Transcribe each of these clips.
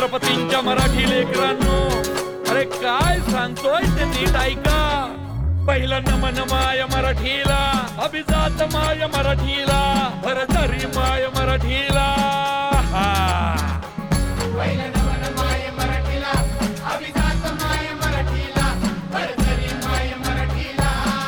छत्रपतींच्या मराठी लेकरांनो, अरे काय सांगतोय ते नीट ऐका. पहिला नमन माय मराठीला, अभिजात माय मराठीला, भरतरी माय मराठीला. पहिला नमन माय मराठीला, अभिजात माय मराठीला, भरतरी माय मराठीला.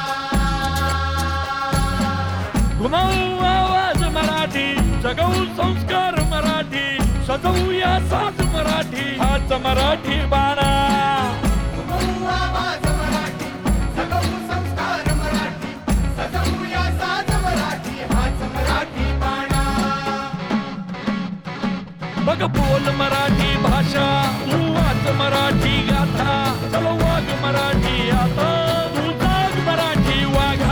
घुमवू आवाज मराठी, जगवू संस्कार मराठी, सजवूया साज मराठी, हाच मराठी बाणा. घुमवू आवाज मराठी, जगवू संस्कार मराठी, सजवूया साज मराठी, हाच मराठी बाणा. बघ बोल मराठी भाषा, तू वाच मराठी गाथा, चलो वाघ मराठी आता, तू जाग मराठी वाघा.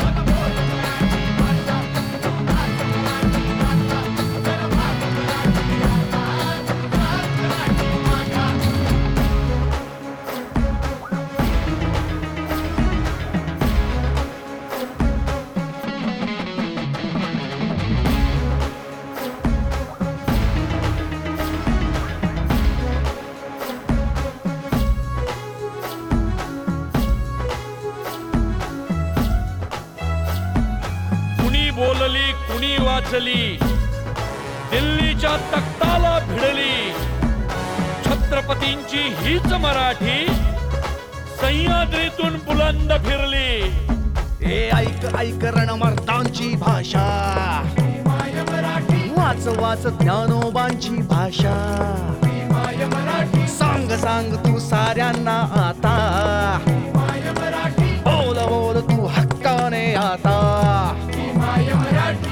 कुणी बोलली कुणी वाचली, दिल्लीच्या तख्ताला भिडली, छत्रपतींची हीच मराठी सह्याद्रीतून बुलंद फिरली. ए ऐक ऐक रणमर्दांची भाषा, माय मराठी, वाच वाच ज्ञानोबांची भाषा. माय मराठी, सांग सांग तू साऱ्यांना आता, माय मराठी, बोल बोल तू हक्काने आता. माय मराठी.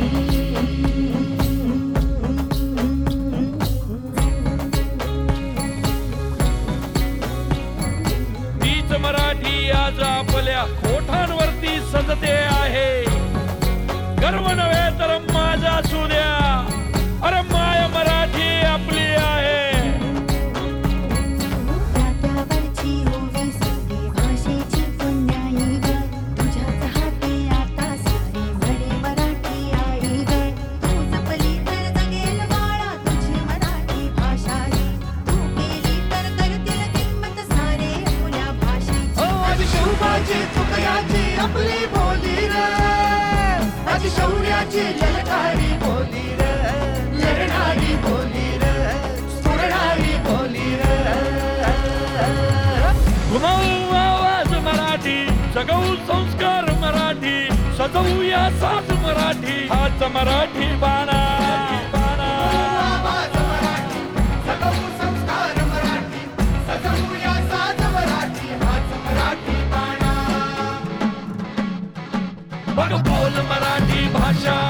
तीच मराठी आज आपल्या ओठांवरती सजते आहे. गर्व नव्हे तर माझा असू द्या, अरे माय मराठी आपली आहे. ताट्यावरची ओवी सारी भाषेची पुण्याई ग, तुझ्याच हाती आता सारी म्हणे मराठी आई ग. तू जपली तर जगेल बाळा तुझी मराठी भाषा ही, तू केली तर करतील किंमत सारे आपल्या भाषेची. आदि शौर्याची तुकयाची आपली बोली रे, आदि शौर्याची ललकारी बोली रे, लढणारी बोली रे, स्फुरणारी बोली रे. घुमवू आवाज मराठी, जगवू संस्कार मराठी, सजवूया साज मराठी, हाच मराठी बाणा. आवाज मराठी, जगवू संस्कार मराठी, सजवूया साज मराठी, हाच मराठी बाणा. बघ बोल मराठी भाषा,